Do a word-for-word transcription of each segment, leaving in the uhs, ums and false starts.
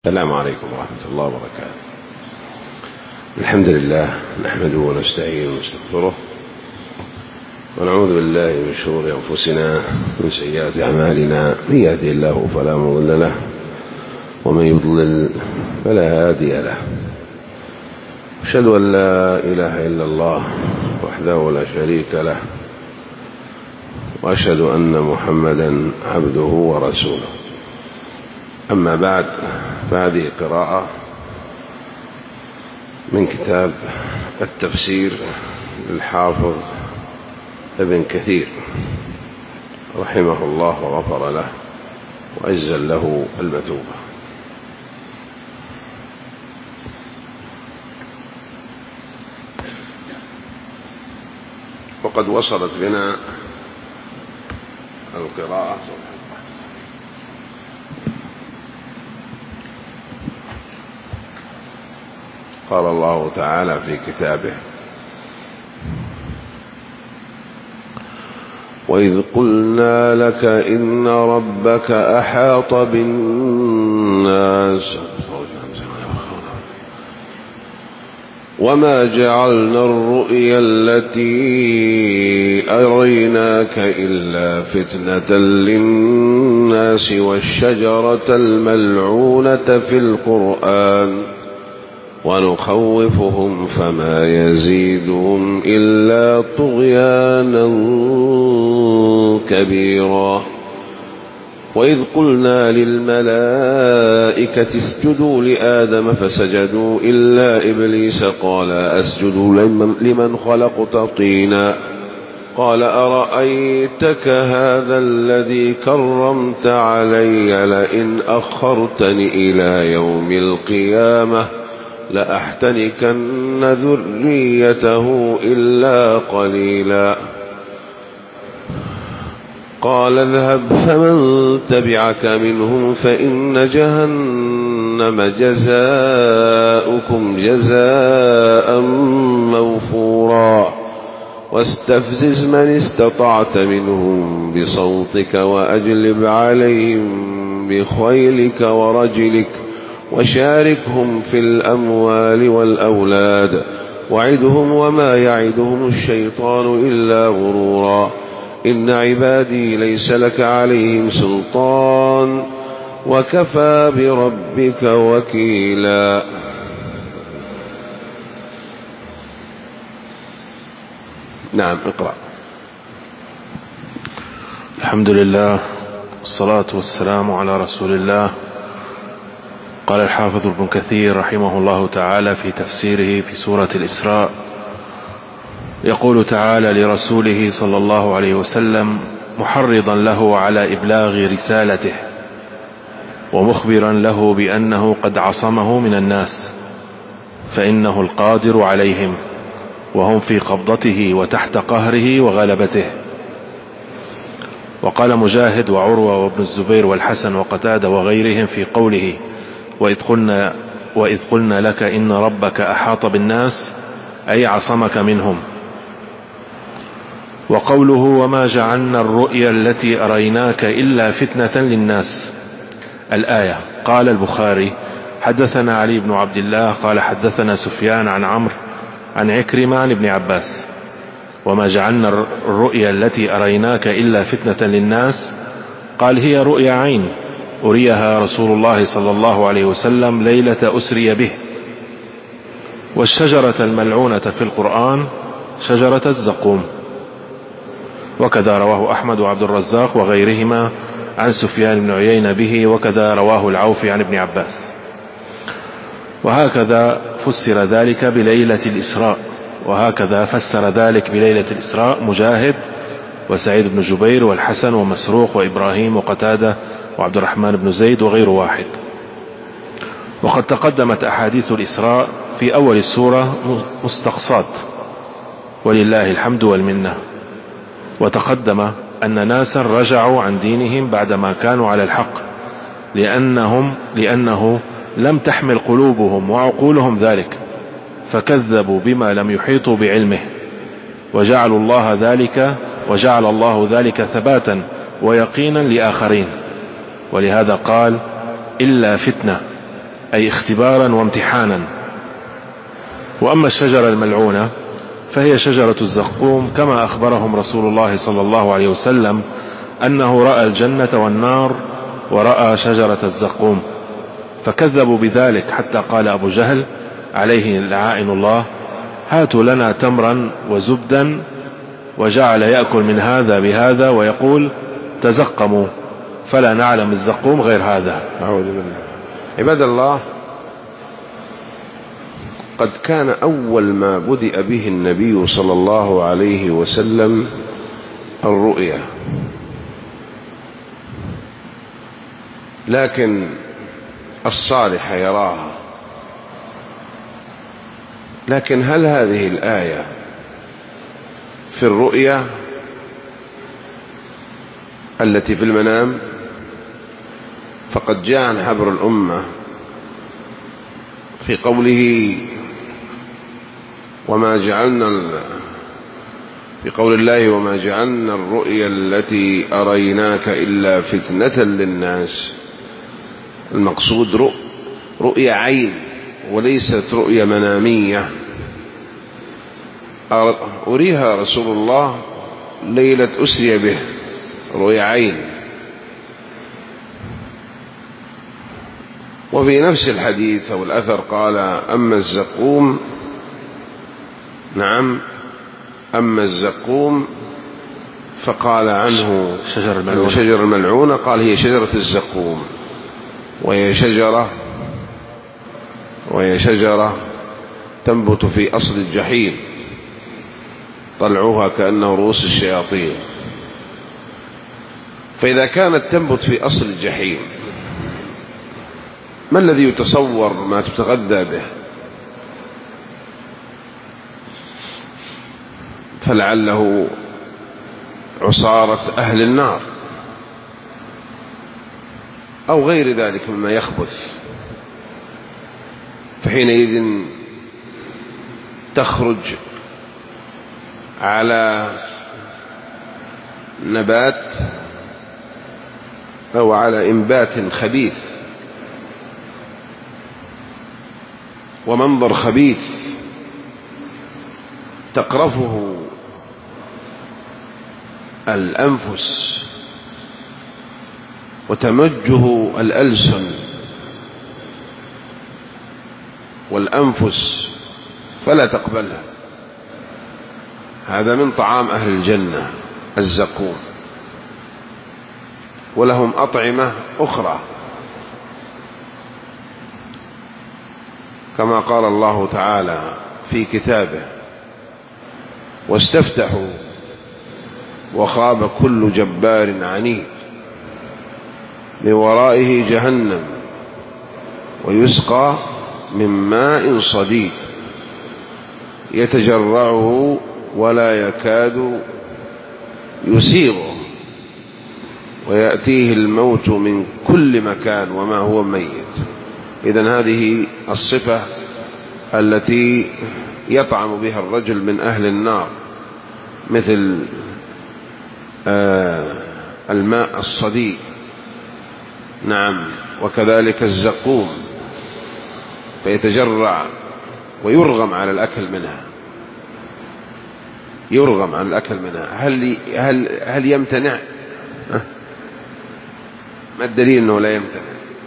السلام عليكم ورحمة الله وبركاته. الحمد لله نحمده ونستعينه ونستغفره ونعوذ بالله من شرور أنفسنا ومن سيئات أعمالنا، من يهده الله فلا مضل له ومن يضلل فلا هادي له. أشهد أن لا إله إلا الله وحده لا شريك له، وأشهد أن محمدا عبده ورسوله. أما بعد، فهذه قراءة من كتاب التفسير للحافظ ابن كثير رحمه الله وغفر له وأجزل له المثوبة. وقد وصلت بنا القراءة قال الله تعالى في كتابه: وإذ قلنا لك إن ربك أحاط بالناس وما جعلنا الرؤيا التي أريناك إلا فتنة للناس والشجرة الملعونة في القرآن ونخوفهم فما يزيدهم إلا طغيانا كبيرا. وإذ قلنا للملائكة اسجدوا لآدم فسجدوا إلا إبليس قال أسجد لمن خلقت طينا قال أرأيتك هذا الذي كرمت علي لئن أخرتني إلى يوم القيامة لأحتنكن ذريته إلا قليلا. قال اذهب فمن تبعك منهم فإن جهنم جزاؤكم جزاء موفورا واستفزز من استطعت منهم بصوتك وأجلب عليهم بخيلك ورجلك وشاركهم في الأموال والأولاد وعدهم وما يعدهم الشيطان إلا غرورا. إن عبادي ليس لك عليهم سلطان وكفى بربك وكيلا. نعم، اقرأ. الحمد لله والصلاة والسلام على رسول الله. قال الحافظ ابن كثير رحمه الله تعالى في تفسيره في سورة الإسراء، يقول تعالى لرسوله صلى الله عليه وسلم محرضا له على إبلاغ رسالته ومخبرا له بأنه قد عصمه من الناس فإنه القادر عليهم وهم في قبضته وتحت قهره وغلبته. وقال مجاهد وعروة وابن الزبير والحسن وقتادة وغيرهم في قوله وإذ قلنا, وإذ قلنا لك إن ربك أحاط بالناس أي عصمك منهم. وقوله وما جعلنا الرؤيا التي أريناك إلا فتنة للناس الآية. قال البخاري حدثنا علي بن عبد الله قال حدثنا سفيان عن عمرو عن عكرمة عن ابن عباس وما جعلنا الرؤيا التي أريناك إلا فتنة للناس قال هي رؤيا عين أريها رسول الله صلى الله عليه وسلم ليلة أسري به. والشجرة الملعونة في القرآن شجرة الزقوم. وكذا رواه أحمد وعبد الرزاق وغيرهما عن سفيان بن عيينة به، وكذا رواه العوفي عن ابن عباس. وهكذا فسر ذلك بليلة الإسراء، وهكذا فسر ذلك بليلة الإسراء مجاهد وسعيد بن جبير والحسن ومسروق وإبراهيم وقتادة وعبد الرحمن بن زيد وغير واحد. وقد تقدمت أحاديث الإسراء في أول السورة مستقصات ولله الحمد والمنة. وتقدم أن ناسا رجعوا عن دينهم بعدما كانوا على الحق لأنهم لأنه لم تحمل قلوبهم وعقولهم ذلك فكذبوا بما لم يحيطوا بعلمه وجعلوا الله ذلك وجعل الله ذلك ثباتا ويقينا لآخرين. ولهذا قال إلا فتنة أي اختبارا وامتحانا. وأما الشجرة الملعونة فهي شجرة الزقوم، كما أخبرهم رسول الله صلى الله عليه وسلم أنه رأى الجنة والنار ورأى شجرة الزقوم، فكذبوا بذلك حتى قال أبو جهل عليه لعائن الله: هاتوا لنا تمرا وزبدا، وجعل يأكل من هذا بهذا ويقول: تزقموا، فلا نعلم الزقوم غير هذا. أعوذ بالله. عباد الله، قد كان أول ما بدأ به النبي صلى الله عليه وسلم الرؤيا، لكن الصالح يراها. لكن هل هذه الآية في الرؤيا التي في المنام؟ فقد جاء عن حبر الأمة في قوله وما جعلنا في قول الله: وما جعلنا الرؤيا التي أريناك إلا فتنة للناس. المقصود رؤيا عين وليست رؤيا منامية. أريها رسول الله ليلة أسري به، رؤيا عين. وفي نفس الحديث أو الأثر قال: أما الزقوم، نعم، أما الزقوم فقال عنه شجر الملعونة. الشجر الملعونة، قال: هي شجرة الزقوم، وهي شجرة وهي شجرة تنبت في أصل الجحيم، طلعوها كأنه رؤوس الشياطين. فإذا كانت تنبت في أصل الجحيم، ما الذي يتصور ما تتغذى به؟ فلعله عصارة أهل النار أو غير ذلك مما يخبث، فحينئذ تخرج على نبات أو على إنبات خبيث ومنظر خبيث تقرفه الأنفس وتمجه الألسن والأنفس فلا تقبلها. هذا من طعام أهل الجنة الزقوم. ولهم أطعمة أخرى كما قال الله تعالى في كتابه: واستفتحوا وخاب كل جبار عنيد من ورائه جهنم ويسقى من ماء صديد يتجرعه ولا يكاد يسيغه ويأتيه الموت من كل مكان وما هو ميت. إذن هذه الصفة التي يطعم بها الرجل من أهل النار، مثل آه الماء الصديد، نعم، وكذلك الزقوم، فيتجرع ويرغم على الأكل منها، يرغم عن الأكل منها. هل هل هل يمتنع؟ ما الدليل أنه لا يمتنع؟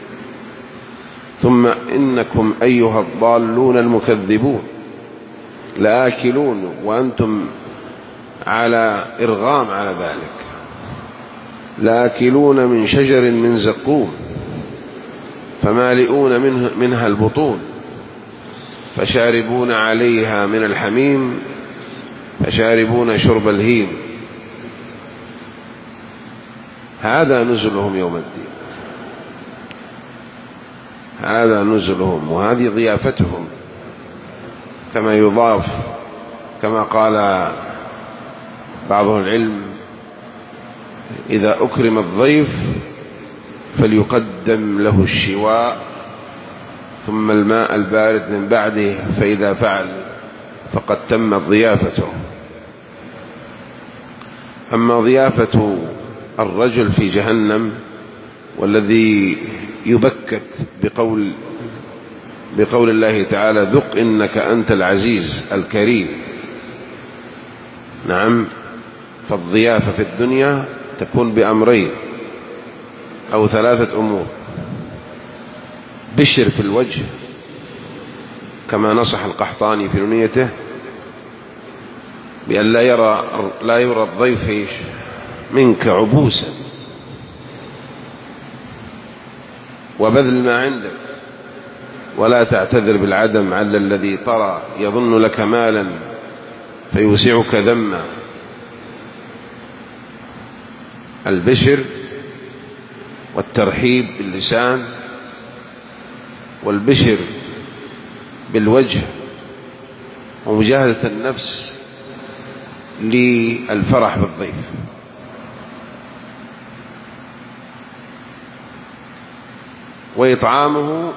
ثم إنكم أيها الضالون المكذبون لآكلون، وأنتم على إرغام على ذلك، لآكلون من شجر من زقوم فمالئون منه منها البطون فشاربون عليها من الحميم فشاربون شرب الهيم. هذا نزلهم يوم الدين، هذا نزلهم وهذه ضيافتهم، كما يضاف كما قال بعض العلم: إذا أكرم الضيف فليقدم له الشواء ثم الماء البارد من بعده، فإذا فعل فقد تمت ضيافته. أما ضيافة الرجل في جهنم والذي يبكت بقول بقول الله تعالى ذق إنك أنت العزيز الكريم. نعم، فالضيافة في الدنيا تكون بأمرين أو ثلاثة أمور: بشر في الوجه كما نصح القحطاني في نونيته بأن لا يرى لا يرى الضيف منك عبوسا، وبذل ما عندك ولا تعتذر بالعدم على الذي ترى يظن لك مالا فيوسعك ذما. البشر والترحيب باللسان، والبشر بالوجه، ومجاهدة النفس للفرح بالضيف. وإطعامه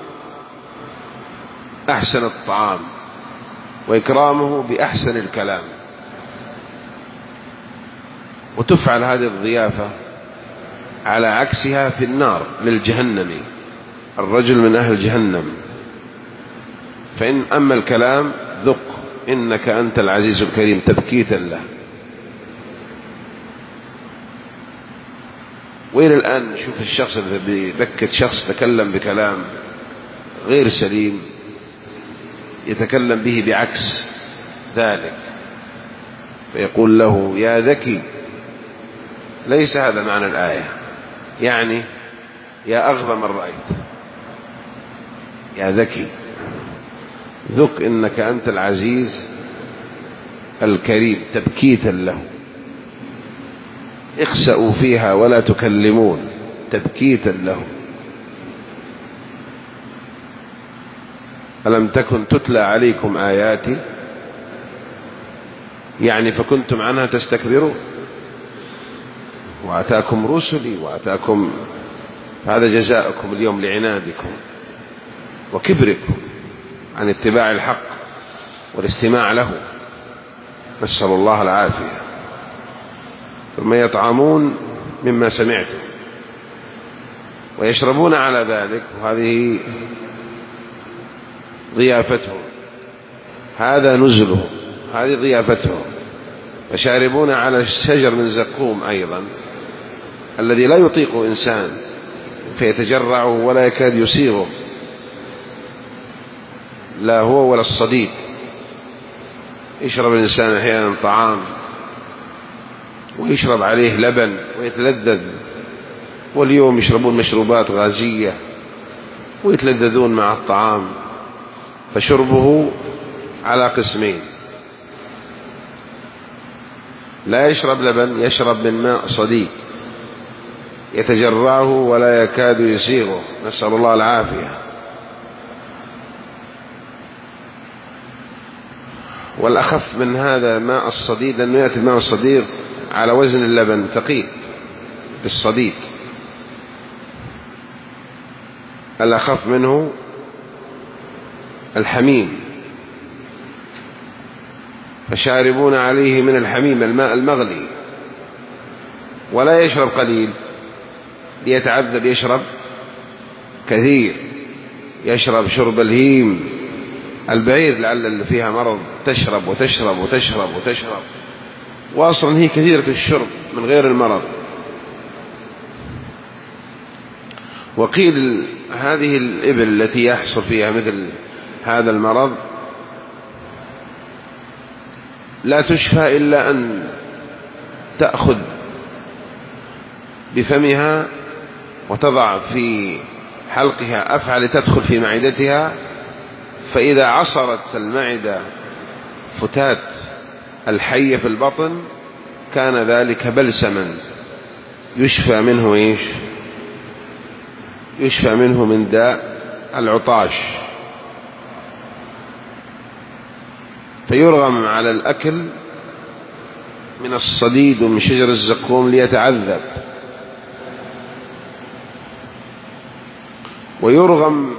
أحسن الطعام، وإكرامه بأحسن الكلام. وتفعل هذه الضيافة على عكسها في النار للجهنمي، الرجل من أهل جهنم. فإن أما الكلام ذق إنك أنت العزيز الكريم تبكيتا له. وإلى الآن نشوف الشخص الذي بكت شخص تكلم بكلام غير سليم يتكلم به بعكس ذلك، فيقول له يا ذكي. ليس هذا معنى الآية، يعني يا أغبى من رأيت، يا ذكي. ذق إنك أنت العزيز الكريم تبكيتا له. اخسأوا فيها ولا تكلمون تبكيتا له. ألم تكن تتلى عليكم آياتي، يعني فكنتم عنها تستكبرون، وأتاكم رسلي وأتاكم، هذا جزاؤكم اليوم لعنادكم وكبركم عن اتباع الحق والاستماع له، نسأل الله العافية. ثم يطعمون مما سمعتم ويشربون على ذلك، وهذه ضيافتهم، هذا نزلهم، هذه ضيافتهم. فشاربون على شجر من زقوم أيضا الذي لا يطيق إنسان فيتجرعه ولا يكاد يسيغه، لا هو ولا الصديد. يشرب الإنسان أحيانا طعام ويشرب عليه لبن ويتلذذ، واليوم يشربون مشروبات غازية ويتلذذون مع الطعام. فشربه على قسمين: لا يشرب لبن، يشرب من ماء صديد يتجرعه ولا يكاد يسيغه، نسأل الله العافية. والأخف من هذا ماء الصديد، لأنه يأتي الماء الصديد على وزن اللبن ثقيل بالصديد. الأخف منه الحميم، فشاربون عليه من الحميم الماء المغلي. ولا يشرب قليل ليتعذب، يشرب كثير، يشرب شرب الهيم. البعير لعل اللي فيها مرض تشرب وتشرب وتشرب وتشرب، وأصلا هي كثيرة الشرب من غير المرض. وقيل هذه الإبل التي يحصل فيها مثل هذا المرض لا تشفى إلا أن تأخذ بفمها وتضع في حلقها أفعى لتدخل في معدتها، فإذا عصرت المعدة فتات الحية في البطن كان ذلك بلسما يشفى منه إيش؟ يشفى منه من داء العطاش. فيرغم على الأكل من الصديد ومن شجر الزقوم ليتعذب، ويرغم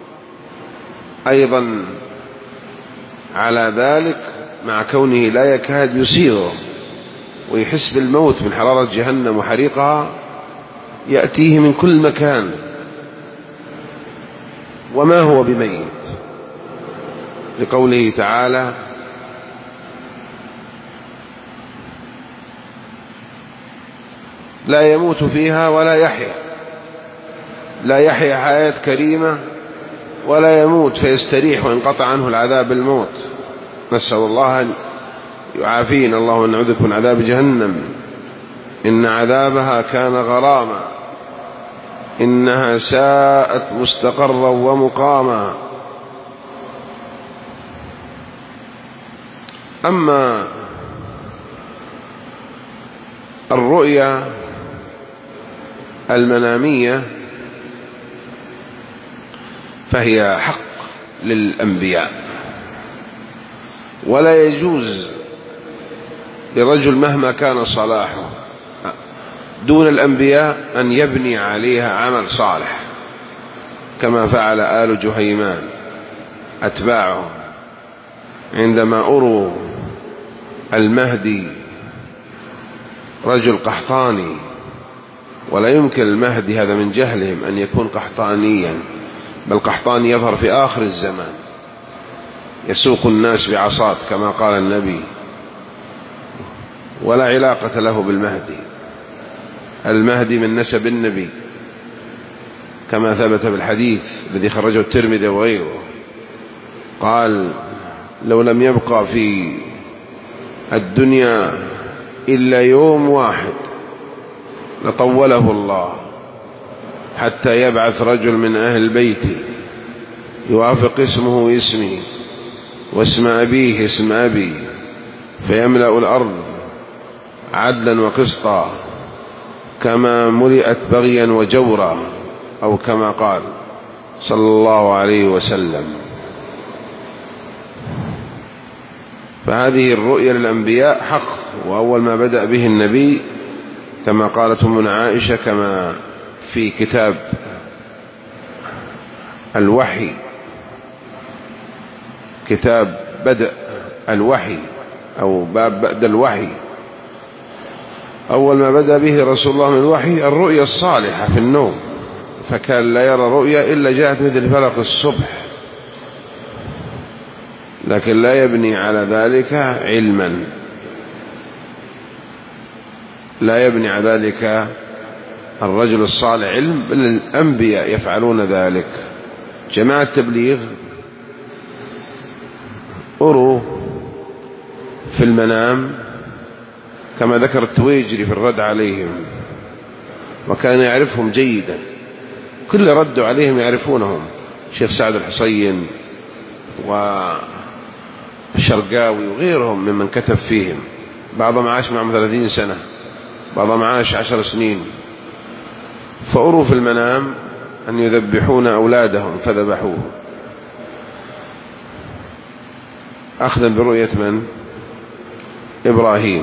أيضا على ذلك مع كونه لا يكاد يسيغه ويحس بالموت من حرارة جهنم وحريقها، يأتيه من كل مكان وما هو بميت، لقوله تعالى: لا يموت فيها ولا يحيا، لا يحيا حياة كريمة ولا يموت فيستريح وينقطع عنه العذاب بالموت. نسأل الله أن يعافينا، اللهم نعوذ بك من عذاب جهنم، إن عذابها كان غراما، إنها ساءت مستقرا ومقاما. أما الرؤيا المنامية فهي حق للأنبياء، ولا يجوز لرجل مهما كان صلاحه دون الأنبياء أن يبني عليها عمل صالح، كما فعل آل جهيمان أتباعهم عندما أروا المهدي رجل قحطاني، ولا يمكن المهدي هذا من جهلهم أن يكون قحطانيا، بل قحطاني يظهر في آخر الزمان يسوق الناس بعصات كما قال النبي، ولا علاقة له بالمهدي. المهدي من نسب النبي كما ثبت بالحديث الذي خرجه الترمذي وغيره، قال: لو لم يبقى في الدنيا إلا يوم واحد لطوله الله حتى يبعث رجل من أهل بيتي يوافق اسمه اسمي واسم أبيه اسم أبي، فيملأ الأرض عدلا وقسطا كما ملئت بغيا وجورا، أو كما قال صلى الله عليه وسلم. فهذه الرؤيا للأنبياء حق، وأول ما بدأ به النبي كما قالت أمنا عائشة، كما في كتاب الوحي، كتاب بدء الوحي أو باب بدء الوحي، أول ما بدأ به رسول الله من الوحي الرؤيا الصالحة في النوم، فكان لا يرى رؤيا إلا جاءت مثل فلق الصبح، لكن لا يبني على ذلك علما، لا يبني على ذلك الرجل الصالح علم، بل الأنبياء يفعلون ذلك. جماعة التبليغ أروا في المنام كما ذكر التويجري في الرد عليهم، وكان يعرفهم جيدا، كل ردوا عليهم يعرفونهم، شيخ سعد الحصين والشرقاوي وغيرهم ممن كتب فيهم، بعضهم عاش معهم ثلاثين سنة، بعضهم عاش عشر سنين. فأروا في المنام أن يذبحون أولادهم فذبحوه، أخذا برؤية من؟ إبراهيم.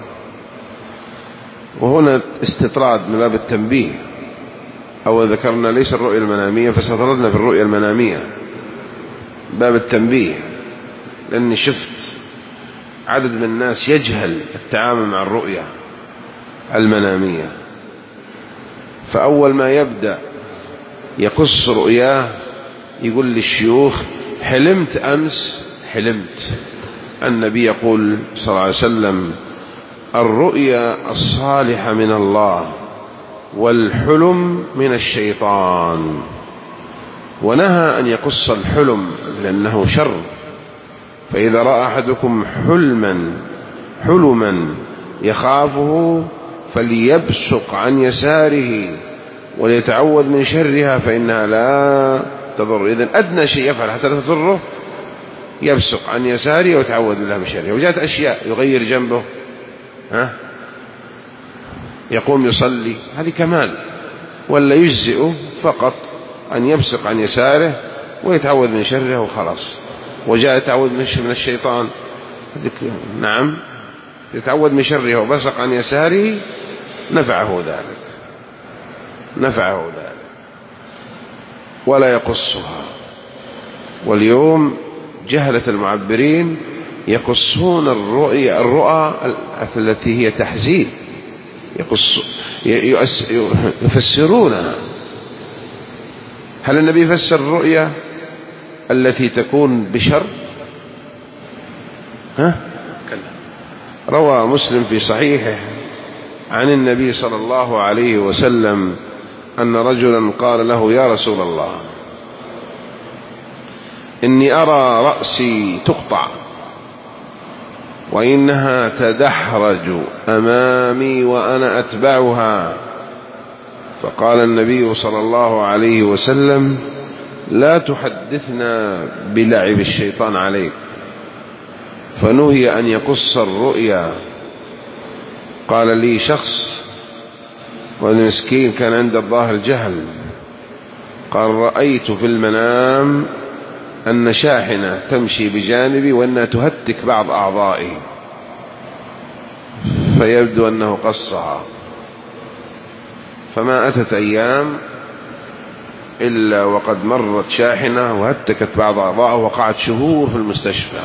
وهنا استطراد من باب التنبيه، أو ذكرنا ليس الرؤية المنامية فاستطردنا في الرؤية المنامية باب التنبيه، لأني شفت عدد من الناس يجهل التعامل مع الرؤية المنامية، فأول ما يبدأ يقص رؤياه يقول للشيوخ: حلمت أمس، حلمت. النبي يقول صلى الله عليه وسلم: الرؤيا الصالحة من الله والحلم من الشيطان، ونهى أن يقص الحلم لأنه شر. فإذا رأى أحدكم حلما حلما يخافه فليبصق عن يساره وليتعوذ من شرها فإنها لا تضر. إذن أدنى شيء يفعل حتى لا تضره يبصق عن يساره ويتعوذ بالله من شرها. وجاءت أشياء يغير جنبه، ها، يقوم يصلي، هذه كمال، ولا يجزئه فقط أن يبصق عن يساره ويتعوذ من شره وخلاص. وجاء يتعوذ من الشيطان، نعم، يتعوذ من شره وبصق عن يساره، نفعه ذلك، نفعه ذلك، ولا يقصها. واليوم جهلة المعبرين يقصون الرؤيا الرؤى التي هي تحزين، يقص يفسرونها. هل النبي فسر الرؤيا التي تكون بشر؟ ها؟ روى مسلم في صحيحه عن النبي صلى الله عليه وسلم أن رجلا قال له: يا رسول الله، إني أرى رأسي تقطع وإنها تدحرج أمامي وأنا أتبعها. فقال النبي صلى الله عليه وسلم: لا تحدثنا بلعب الشيطان عليك. فنهي أن يقص الرؤيا. قال لي شخص، والمسكين كان عند الظاهر جهل، قال: رأيت في المنام أن شاحنة تمشي بجانبي وأنها تهتك بعض أعضائي، فيبدو أنه قصها. فما أتت أيام إلا وقد مرت شاحنة وهتكت بعض أعضائه، وقعت شهور في المستشفى.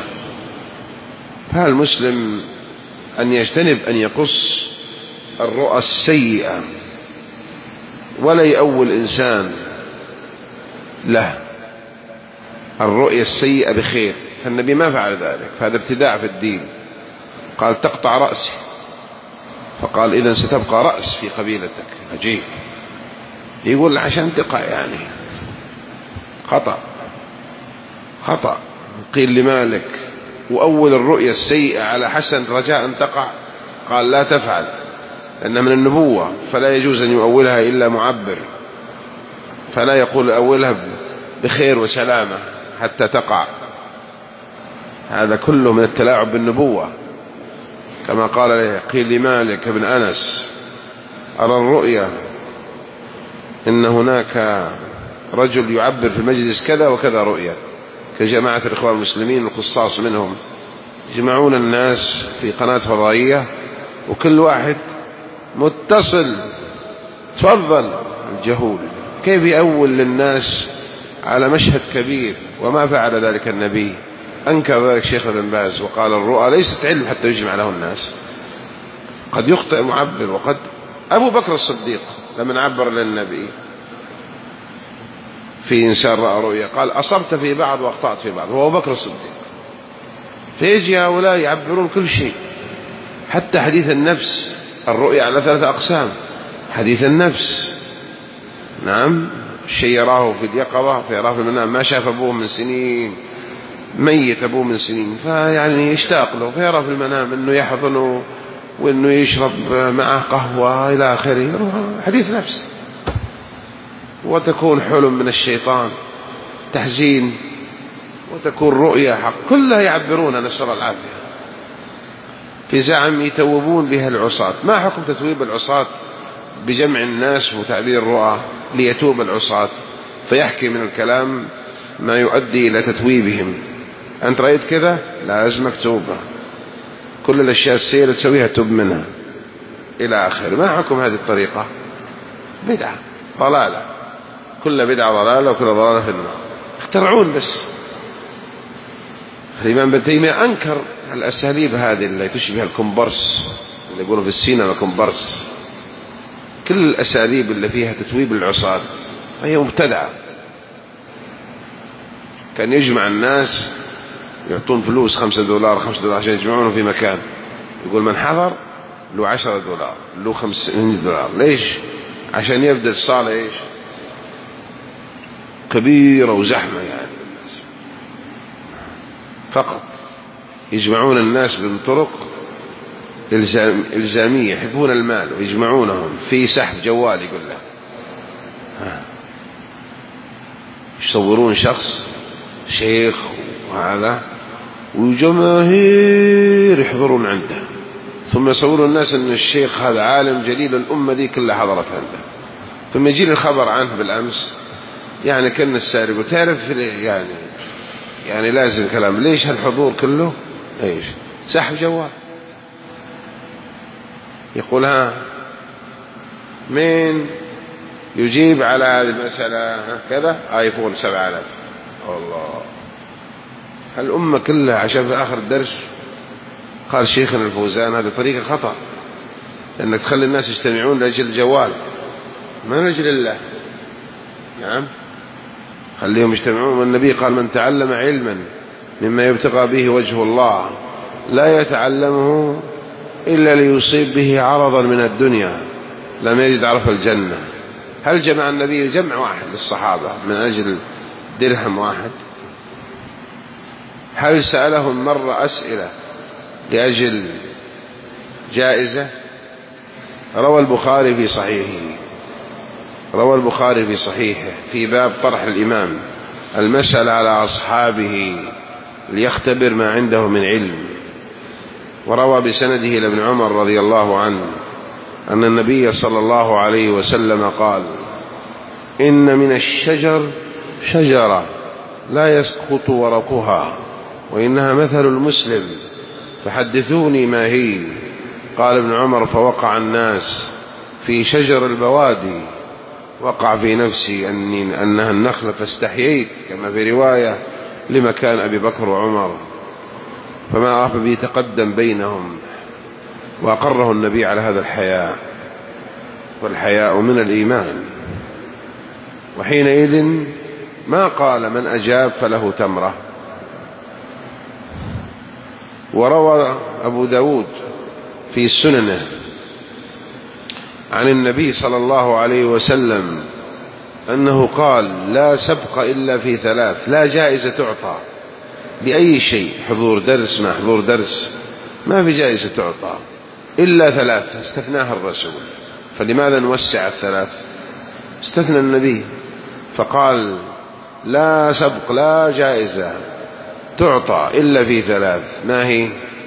فالمسلم أن يجتنب أن يقص الرؤى السيئة، ولا يأول إنسان له الرؤيا السيئة بخير، فالنبي ما فعل ذلك، فهذا ابتداع في الدين. قال: تقطع رأسي، فقال: إذن ستبقى رأس في قبيلتك. عجيب، يقول عشان تقع يعني. خطأ خطأ. قيل لمالك: وأول الرؤيا السيئة على حسن رجاء أن تقع؟ قال: لا تفعل، لأنها من النبوة، فلا يجوز أن يؤولها إلا معبر، فلا يقول أولها بخير وسلامة حتى تقع. هذا كله من التلاعب بالنبوة، كما قال قيل لمالك بن أنس: أرى الرؤيا إن هناك رجل يعبر في المجلس كذا وكذا رؤيا، كجماعة الإخوان المسلمين القصاص منهم، يجمعون الناس في قناة فضائية وكل واحد متصل. تفضل الجهول كيف يأول للناس على مشهد كبير؟ وما فعل ذلك النبي. أنكر ذلك شيخ ابن باز وقال: الرؤى ليست علم حتى يجمع له الناس، قد يخطئ معبر. وقد أبو بكر الصديق لمن عبر للنبي في إنسان رأى رؤيا قال: أصبت في بعض وأخطأت في بعض، هو أبو بكر الصديق. فيجي هؤلاء يعبرون كل شيء، حتى حديث النفس. الرؤيا على ثلاثة أقسام: حديث النفس، نعم، الشيء يراه في اليقظة فيراه في المنام، ما شاف أبوه من سنين، ميت أبوه من سنين، فيعني يشتاق له فيرى في المنام أنه يحضنه وأنه يشرب معه قهوة إلى آخره. حديث نفس. وتكون حلم من الشيطان، تحزين، وتكون رؤيا حق، كلها يعبرون، نسأل الله العافية، في زعم يتوبون بها العصاة. ما حكم تتويب العصاة بجمع الناس وتعبير الرؤى ليتوب العصاة، فيحكي من الكلام ما يؤدي إلى تتويبهم؟ أنت رأيت كذا، لازمك توبة، كل الأشياء السيئة اللي تسويها توب منها إلى آخر. ما حكم هذه الطريقة؟ بدعة، ضلالة، كل بدعة ضلالة، وكل ضلالة في النار. اخترعون بس. الإمام ابن تيمية أنكر الأساليب هذه اللي تشبه الكمبرس، اللي يقولوا في السينما كمبرس، كل الأساليب اللي فيها تتويب العصاة هي مبتدعة. كان يجمع الناس، يعطون فلوس خمسة دولار خمسة دولار عشان يجمعونه في مكان، يقول من حضر له عشرة دولار، له خمسين دولار. ليش؟ عشان يبدأ الصالة إيش؟ كبيرة وزحمة يعني، فقط يجمعون الناس بطرق إلزام إلزامية، يحبون المال ويجمعونهم في سحب جوال. يقول له يصورون شخص شيخ وهذا وجماهير يحضرون عنده، ثم يصورون الناس أن الشيخ هذا عالم جليل، الأمة دي كلها حضرت عنده، ثم يجي الخبر عنه بالأمس، يعني كان السارق. وتعرف يعني يعني لازم كلام. ليش هالحضور كله؟ ايش؟ سحب جوال. يقول ها مين يجيب على هذه المسألة كذا؟ آيفون سبعة آلاف. الله، الأمة كلها. عشان في آخر الدرس قال شيخنا الفوزان هذه طريقة خطأ، لأنك تخلي الناس يجتمعون لأجل الجوال، ما لأجل الله. نعم، خليهم يجتمعون. والنبي قال من تعلم علما مما يبتغى به وجه الله لا يتعلمه إلا ليصيب به عرضا من الدنيا لم يجد عرف الجنة. هل جمع النبي جمع واحد للصحابة من أجل درهم واحد؟ هل سألهم مرة أسئلة لأجل جائزة؟ روى البخاري في صحيحه روى البخاري في صحيحه في باب طرح الإمام المسألة على أصحابه ليختبر ما عنده من علم. وروى بسنده لابن عمر رضي الله عنه أن النبي صلى الله عليه وسلم قال إن من الشجر شجرة لا يسقط ورقها وإنها مثل المسلم فحدثوني ما هي. قال ابن عمر فوقع الناس في شجر البوادي وقع في نفسي أني أنها النخلة فاستحييت كما في رواية لمكان أبي بكر وعمر فما أحب يتقدم بينهم. وأقره النبي على هذا الحياء والحياء من الإيمان. وحينئذ ما قال من أجاب فله تمرة. وروى أبو داود في سننه عن النبي صلى الله عليه وسلم أنه قال لا سبق إلا في ثلاث، لا جائزة تعطى بأي شيء، حضور درس ما حضور درس ما في جائزة تعطى إلا ثلاث استثناها الرسول. فلماذا نوسع الثلاث؟ استثنى النبي فقال لا سبق لا جائزة تعطى إلا في ثلاث. ما هي؟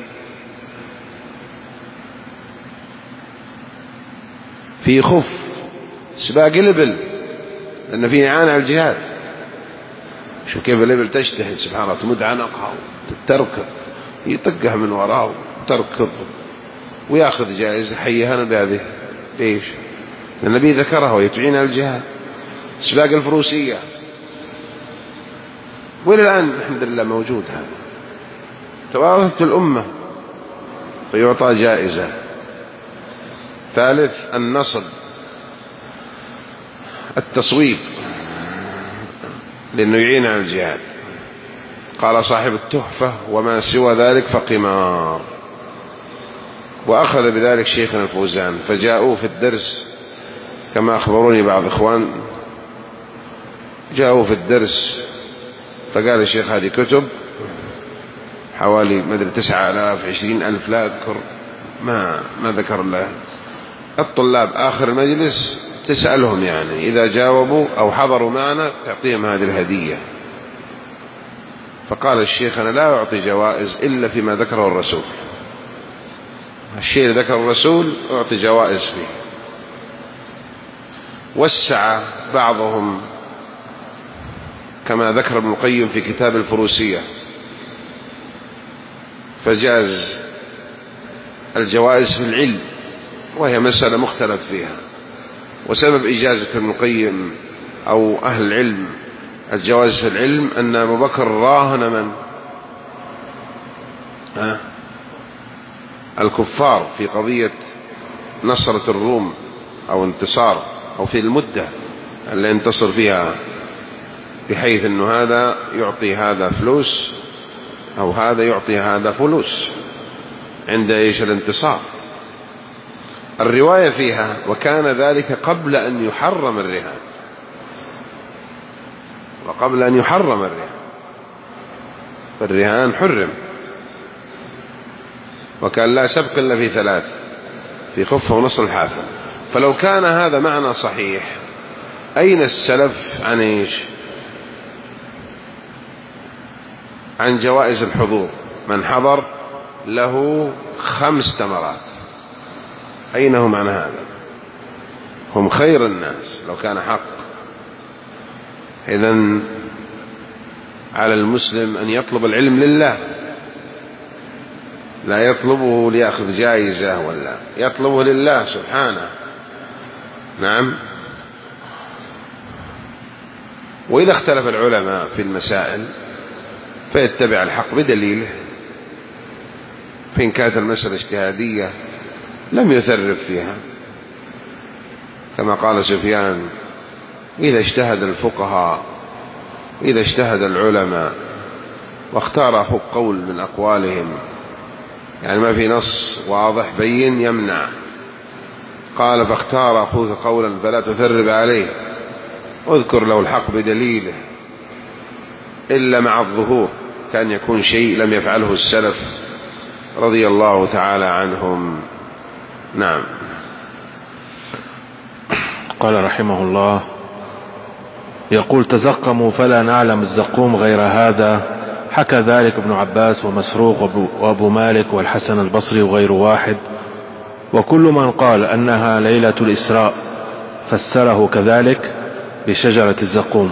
في خف سباق الإبل لأن في إعانة على الجهاد. شوف كيف الإبل تجتهد سبحان الله، تمد عنقها وتركض يطقها من وراه وتركض ويأخذ جائزة حيها بهذه. ليش؟ لأن النبي ذكرها ويتعين على الجهاد. سباق الفروسية وإلى الآن الحمد لله موجود هذا، توارثت الأمة فيعطى جائزة. ثالث النصب التصويب لأنه يعين على الجهاد. قال صاحب التحفة وما سوى ذلك فقمار. وأخذ بذلك شيخنا الفوزان فجاءوا في الدرس كما أخبروني بعض إخوان، جاءوا في الدرس فقال الشيخ هذه كتب حوالي مدري تسعة آلاف عشرين ألف لا أذكر، ما ما ذكر الله. الطلاب آخر المجلس تسألهم يعني إذا جاوبوا أو حضروا معنا تعطيهم هذه الهدية. فقال الشيخ أنا لا أعطي جوائز إلا فيما ذكره الرسول، الشيء اللي ذكر الرسول أعطي جوائز فيه. وسع بعضهم كما ذكر ابن القيم في كتاب الفروسية فجاز الجوائز في العلم وهي مسألة مختلف فيها. وسبب إجازة ابن القيم أو أهل العلم الجواز في العلم أن أبو بكر راهن من ها؟ الكفار في قضية نصرة الروم أو انتصار أو في المدة اللي انتصر فيها، بحيث أنه هذا يعطي هذا فلوس أو هذا يعطي هذا فلوس عند إيش الانتصار. الرواية فيها وكان ذلك قبل أن يحرم الرهان، وقبل أن يحرم الرهان، فالرهان حرم. وكان لا سبق إلا في ثلاث، في خفة ونصر الحافة. فلو كان هذا معنى صحيح أين السلف عن إيش؟ عن جوائز الحضور، من حضر له خمس تمرات، أين هم عن هذا؟ هم خير الناس لو كان حق. إذن على المسلم أن يطلب العلم لله، لا يطلبه ليأخذ جائزة، ولا يطلبه لله سبحانه. نعم. وإذا اختلف العلماء في المسائل فيتبع الحق بدليله، فإن كانت المسألة اجتهادية لم يثرف فيها، كما قال سفيان إذا اجتهد الفقهاء إذا اجتهد العلماء واختار أخوك قول من أقوالهم، يعني ما في نص واضح بين يمنع، قال فاختار أخوك قولا فلا تثرب عليه، اذكر له الحق بدليله، إلا مع الظهور كان يكون شيء لم يفعله السلف رضي الله تعالى عنهم. نعم. قال رحمه الله: يقول: تزقموا فلا نعلم الزقوم غير هذا. حكى ذلك ابن عباس ومسروق وابو مالك والحسن البصري وغير واحد، وكل من قال أنها ليلة الإسراء فسره كذلك بشجرة الزقوم.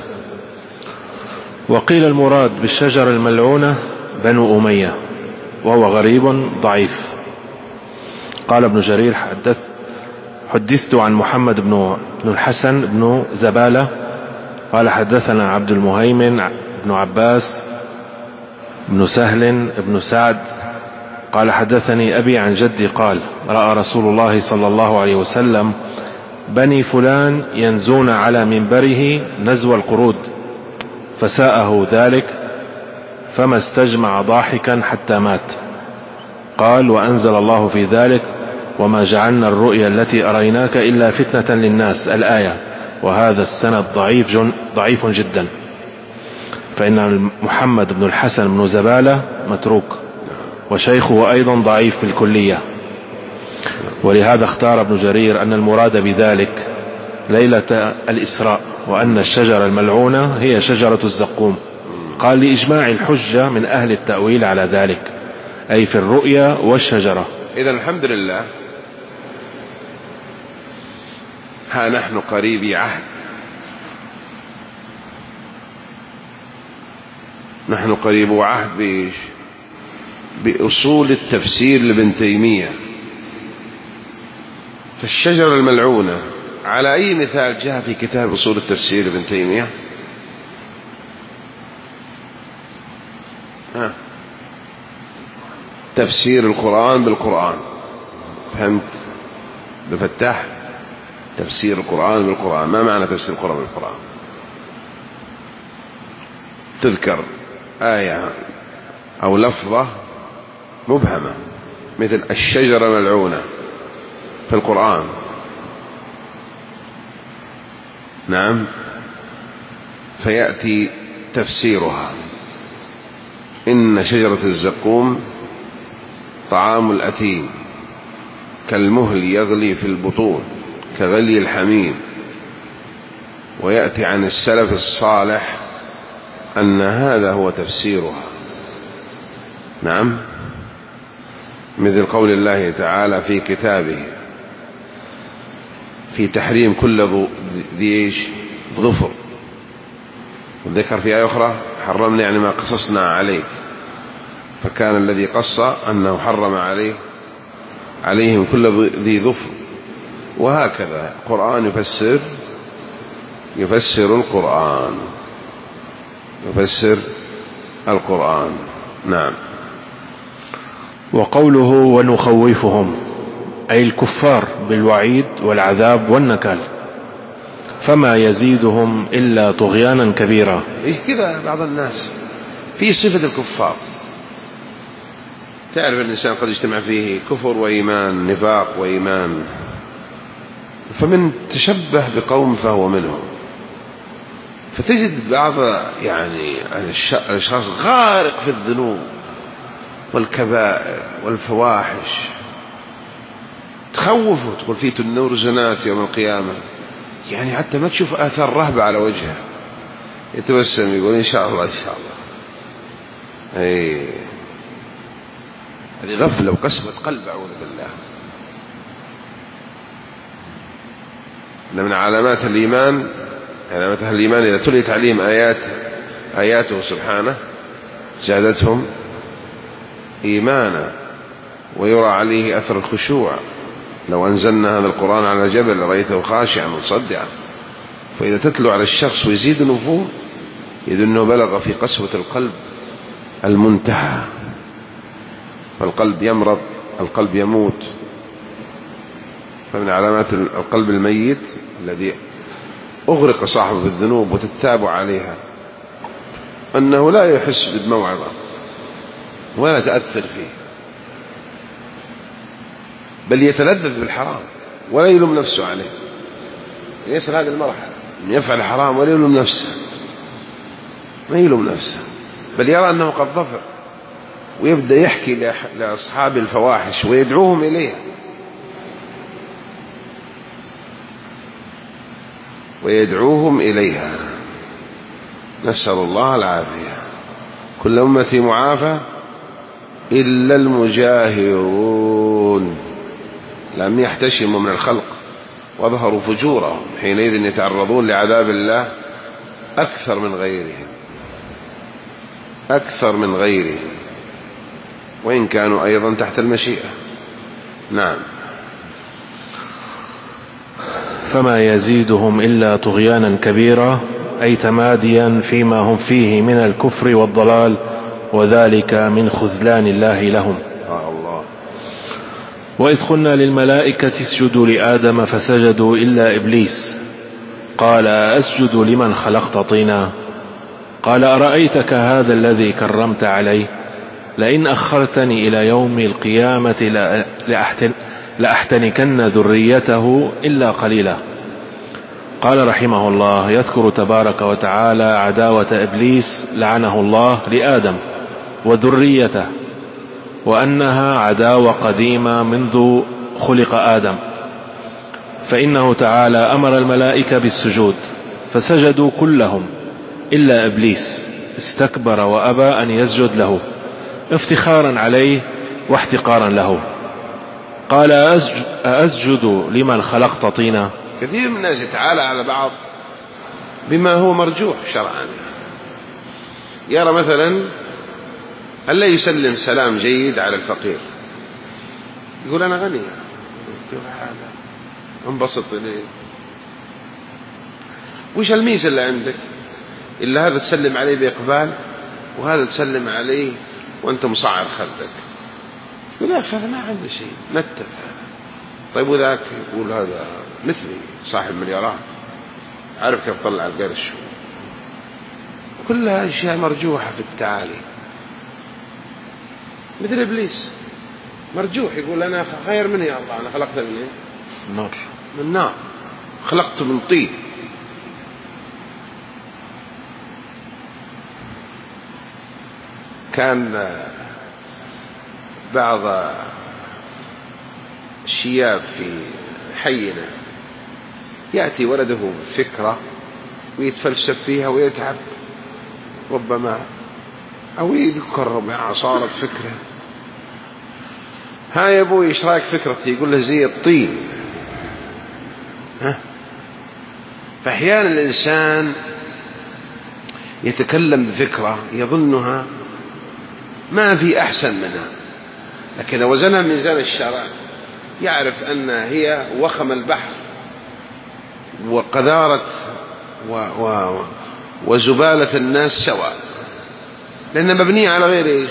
وقيل المراد بالشجرة الملعونة بنو أمية، وهو غريب ضعيف. قال ابن جرير: حدث حدثت عن محمد بن الحسن بن زبالة قال حدثنا عبد المهيمن بن عباس بن سهل بن سعد قال حدثني أبي عن جدي قال: رأى رسول الله صلى الله عليه وسلم بني فلان ينزون على منبره نزو القرود، فساءه ذلك فما استجمع ضاحكا حتى مات. قال: وأنزل الله في ذلك: وما جعلنا الرؤيا التي أريناك إلا فتنة للناس، الآية. وهذا السند ضعيف ضعيف جدا، فإن محمد بن الحسن بن زبالة متروك، وشيخه أيضا ضعيف في الكلية. ولهذا اختار ابن جرير أن المراد بذلك ليلة الإسراء، وأن الشجرة الملعونة هي شجرة الزقوم. قال: لإجماع الحجة من أهل التأويل على ذلك، أي في الرؤيا والشجرة. إذا الحمد لله، ها نحن قريبي عهد، نحن قريب عهد بإيش؟ بأصول التفسير لابن تيمية. فالشجرة الملعونة على أي مثال جاء في كتاب أصول التفسير لابن تيمية؟ ها. تفسير القرآن بالقرآن. فهمت بفتح؟ تفسير القرآن بالقرآن. ما معنى تفسير القرآن بالقرآن؟ تذكر آية أو لفظة مبهمة مثل الشجرة ملعونة في القرآن، نعم، فيأتي تفسيرها: إن شجرة الزقوم طعام الأثيم كالمهل يغلي في البطون كغلي الحميم. ويأتي عن السلف الصالح أن هذا هو تفسيرها، نعم، مثل قول الله تعالى في كتابه في تحريم كل ذي ظفر، وذكر في آية أخرى: حرمنا يعني ما قصصنا عليك، فكان الذي قص أنه حرم عليه عليهم كل ذي ظفر. وهكذا القرآن يفسر يفسر القرآن يفسر القرآن. نعم. وقوله ونخوفهم أي الكفار بالوعيد والعذاب والنكال، فما يزيدهم إلا طغيانا كبيرا. إيه كذا بعض الناس في صفة الكفار، تعرف الإنسان قد يجتمع فيه كفر وإيمان، نفاق وإيمان، فمن تشبه بقوم فهو منهم. فتجد بعض يعني الأشخاص غارق في الذنوب والكبائر والفواحش، تخوفه، تقول فيه النور زنات يوم القيامة، يعني حتى ما تشوف آثار رهبة على وجهه، يتبسم يقول إن شاء الله إن شاء الله. أي هذه غفلة وقسوة قلب، أعوذ بالله. من علامات الإيمان علامات الإيمان إذا تليت عليهم آيات آياته سبحانه زادتهم إيمانا ويرى عليه أثر الخشوع. لو أنزلنا هذا القرآن على جبل رأيته خاشعا متصدعا. فإذا تتلو على الشخص ويزيد نفور يدل أنه بلغ في قسوة القلب المنتهى، فالقلب يمرض، القلب يموت. فمن علامات القلب الميت الذي أغرق صاحبه في الذنوب وتتابع عليها أنه لا يحس بالموعظة ولا تأثر فيه، بل يتلذذ بالحرام ولا يلوم نفسه عليه. يصل هذه المرحلة أن يفعل حرام ولا يلوم نفسه، ما يلوم نفسه، بل يرى أنه قد ظفر، ويبدأ يحكي لأصحاب الفواحش ويدعوهم إليها ويدعوهم إليها. نسأل الله العافية. كل أمتي معافى إلا المجاهرون، لم يحتشموا من الخلق واظهروا فجورهم، حينئذ يتعرضون لعذاب الله أكثر من غيرهم أكثر من غيرهم وإن كانوا أيضا تحت المشيئة. نعم. فما يزيدهم إلا طغيانا كبيرا، أي تماديا فيما هم فيه من الكفر والضلال، وذلك من خذلان الله لهم. آه الله. وإذ قلنا للملائكة اسجدوا لآدم فسجدوا إلا إبليس قال أسجد لمن خلقت طينا قال أرأيتك هذا الذي كرمت عليه لئن أخرتني إلى يوم القيامة لأحتن لأحتنكن ذريته إلا قليلا. قال رحمه الله: يذكر تبارك وتعالى عداوة إبليس لعنه الله لآدم وذريته، وأنها عداوة قديمة منذ خلق آدم، فإنه تعالى أمر الملائكة بالسجود فسجدوا كلهم إلا إبليس، استكبر وأبى أن يسجد له افتخارا عليه واحتقارا له. قال: أسجد لمن خلقت طينا. كثير من الناس يتعالى على بعض بما هو مرجوح شرعا. يرى مثلا ألا يسلم سلام جيد على الفقير، يقول أنا غني، كيف حالك، انبسط إليه، وش الميزة اللي عندك إلا هذا تسلم عليه بإقبال وهذا تسلم عليه وأنت مصعر خدك. يقول يا أخي هذا ما عنده شيء، نتف. طيب وذاك يقول هذا مثلي صاحب مليارات، عارف كيف طلع القرش. كلها أشياء مرجوحة في التعالي، مثل إبليس مرجوح، يقول أنا خير مني يا الله، أنا خلقت من إيه؟ النار، من نار، خلقت من طين. كان بعض الشياب في حينا يأتي ولده فكرة ويتفلسف فيها ويتعب ربما، أو يذكر مع صارت فكرة، ها يا أبوي إيش رأيك فكرتي؟ يقول له زي الطين. ها؟ فأحيانا الإنسان يتكلم بفكرة يظنها ما في أحسن منها، لكن إذا وزنها ميزان الشرع يعرف أن هي وخم البحر وقذارة و و وزبالة الناس سواء، لأنها مبنية على غير إيش؟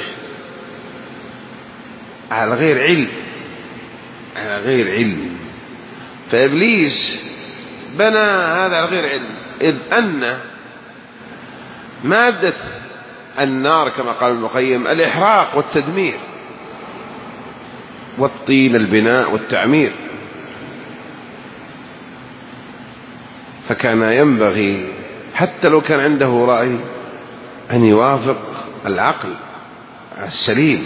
على غير علم، على غير علم. فإبليس بنى هذا على غير علم، إذ أن مادة النار كما قال ابن القيم الإحراق والتدمير، والطين البناء والتعمير. فكان ينبغي حتى لو كان عنده رأي أن يوافق العقل السليم،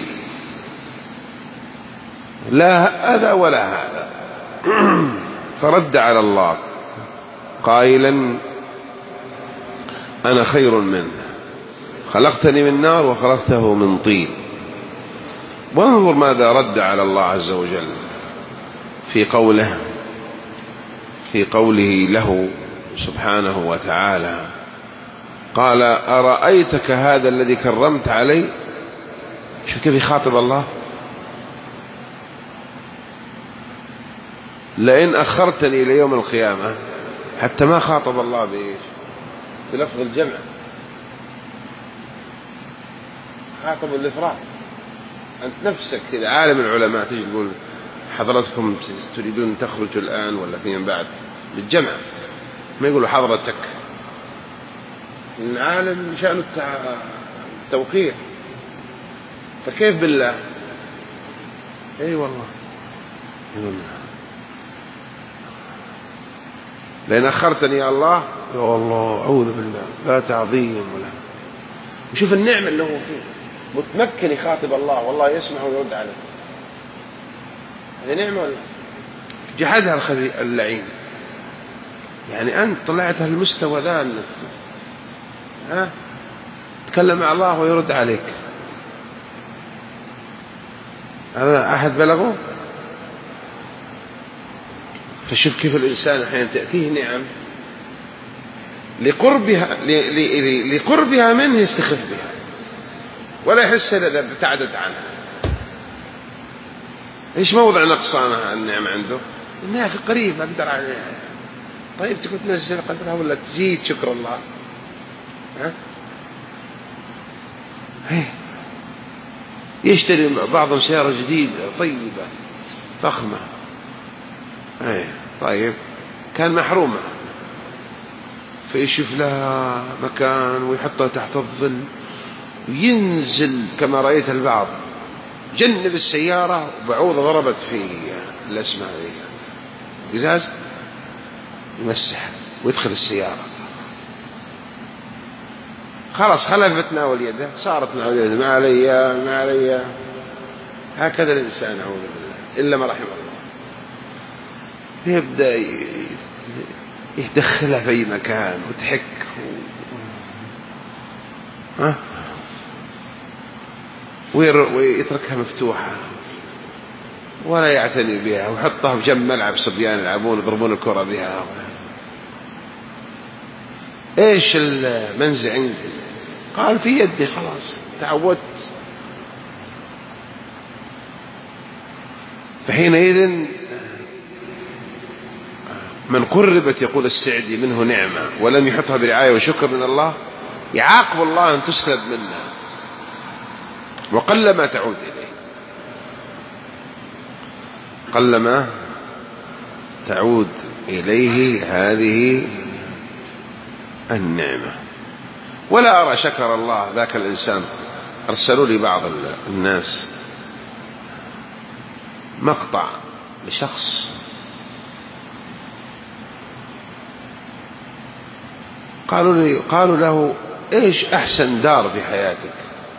لا هذا ولا هذا. فرد على الله قائلا أنا خير منه، خلقتني من نار وخلقته من طين. وانظر ماذا رد على الله عز وجل في قوله في قوله له سبحانه وتعالى، قال أرأيتك هذا الذي كرمت علي. شوف كيف يخاطب الله، لئن أخرتني إلى يوم القيامة، حتى ما خاطب الله بإيش؟ بلفظ الجمع، خاطب الإفراد. أنت نفسك إذا عالم العلماء تجي تقول حضرتكم تريدون تخرجوا الآن ولا فيما بعد، بالجمع، ما يقولوا حضرتك. العالم شأنه التوقير، فكيف بالله؟ اي والله لئن أخرتني يا الله، يا الله أعوذ بالله، لا تعظيم ولا. وشوف النعمة اللي هو فيه، متمكن يخاطب الله والله يسمع ويرد عليه. هذه نعمة ولا؟ جحدها الخبي اللعين. يعني أنت طلعت هالمستوى ذا، ها تكلم مع الله ويرد عليك، هذا أحد بلغه؟ فشوف كيف الإنسان أحيانا تأتيه نعم لقربها لقربها منه يستخف بها ولا يحس إذا ابتعدت عنها. إيش موضع نقصانها النعمة عنده؟ إنها في قريب أقدر عليها. طيب تكون تنزل قدرها ولا تزيد شكر الله؟ ها؟ هي. يشتري بعضهم سيارة جديدة طيبة فخمة، ايه طيب كان محرومة، فيشوف لها مكان ويحطها تحت الظل وينزل كما رأيت البعض جنب السيارة وبعوضة ضربت في الأسماء ذي قزاز يمسح ويدخل السيارة، خلاص خلفت ناول يده، صارت ناول يده، ما علي ما علي. هكذا الإنسان أعوذ بالله إلا ما رحم الله، يبدأ يدخلها في مكان وتحك و... ها؟ ويتركها مفتوحة ولا يعتني بها، ويحطها في جنب ملعب صبيان يلعبون يضربون الكرة بها. ايش المنزع عندي؟ قال في يدي، خلاص تعودت. فحينئذ من قربت يقول السعدي منه نعمة ولم يحطها برعاية وشكر من الله يعاقب الله أن تسلب منها وقلما تعود إليه، قلما تعود إليه هذه النعمة. ولا أرى شكر الله ذاك الإنسان. أرسلوا لي بعض الناس مقطع لشخص قالوا لي قالوا له إيش أحسن دار في حياتك؟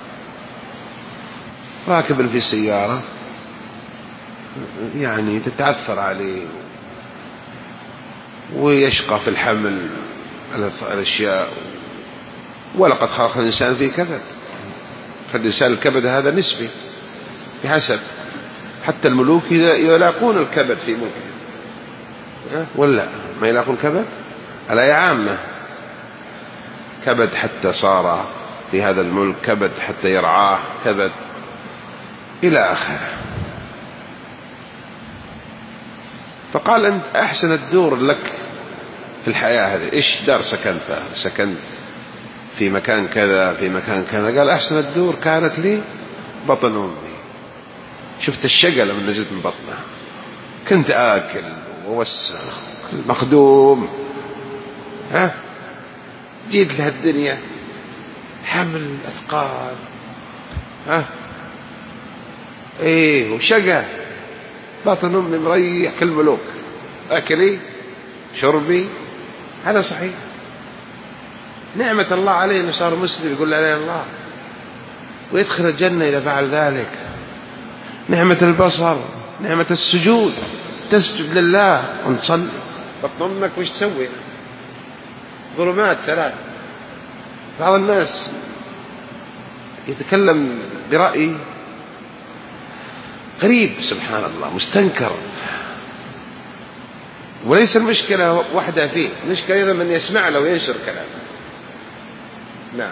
راكب في سيارة يعني تتعثر عليه ويشقى في الحمل الأشياء، ولقد خلق الإنسان فيه كبد، فالإنسان الكبد هذا نسبي بحسب، حتى الملوك يلاقون الكبد في ملكه ولا ما يلاقون كبد؟ ألا يا عامة كبد حتى صار في هذا الملك، كبد حتى يرعاه، كبد إلى آخره. فقال أنت أحسن الدور لك في الحياة هذه إيش دار سكنتها؟ سكنت في مكان كذا في مكان كذا. قال أحسن الدور كانت لي بطن أمي، شفت الشقة لما نزلت من بطنها، كنت آكل ووسخ مخدوم، ها جيت لها الدنيا حمل أثقال، ها إيه وشقة بطن أمي مريح كالملوك، أكلي شربي. هذا صحيح. نعمة الله عليه أنه صار مسلم يقول لا إله إلا الله ويدخل الجنة إذا فعل ذلك. نعمة البصر، نعمة السجود، تسجد لله وتصلي. بطن أمك وش تسوي؟ ظلمات ثلاث. بعض الناس يتكلم برأي غريب سبحان الله مستنكر، وليس المشكلة وحدها فيه، المشكلة أيضا من يسمع له وينشر كلامه. نعم.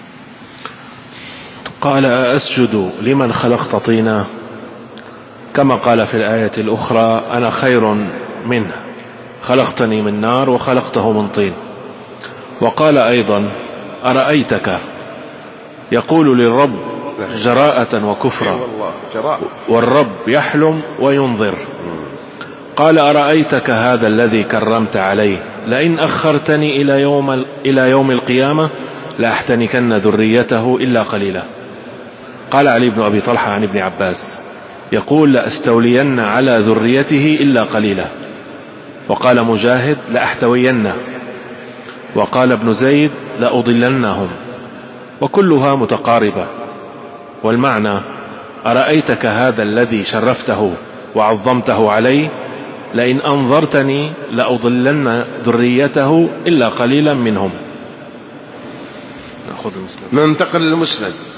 قال أسجد لمن خلقت طينا، كما قال في الآية الأخرى أنا خير منه خلقتني من نار وخلقته من طين. وقال أيضا أرأيتك يقول للرب جراءة وكفرا والرب يحلم وينظر. قال أرأيتك هذا الذي كرمت عليه لئن أخرتني إلى يوم, إلى يوم القيامة لأحتنكن ذريته إلا قليلا. قال علي بن أبي طلحة عن ابن عباس يقول لأستولين على ذريته إلا قليلا. وقال مجاهد لأحتوينه. وقال ابن زيد لأضلنهم. وكلها متقاربة، والمعنى أرأيتك هذا الذي شرفته وعظمته علي لئن أنظرتني لأضلن ذريته إلا قليلا منهم. ما انتقل للمسند.